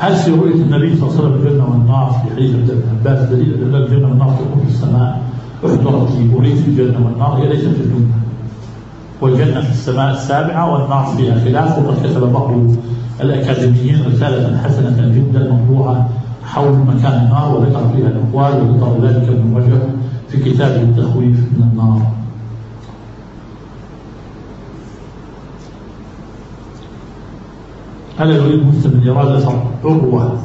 هل في رؤية النبي صلى الله عليه وسلم الجنة والنار في حديث عبد الله بن عباس دليل أن الجنة والنار تكون في السماء؟ احضرت لي أريد الجنة والنار، هي ليست في الدنيا، والجنة في السماء السابعة والنار فيها خلاف. وقد كتب بعض الأكاديميين رسالة حسنة جدا مطبوعة حول مكان النار وذكر فيها الأقوال، وذكر ذلك ابن رجب في كتابه التخويف من النار. هل يريد مسلم إرادة عروة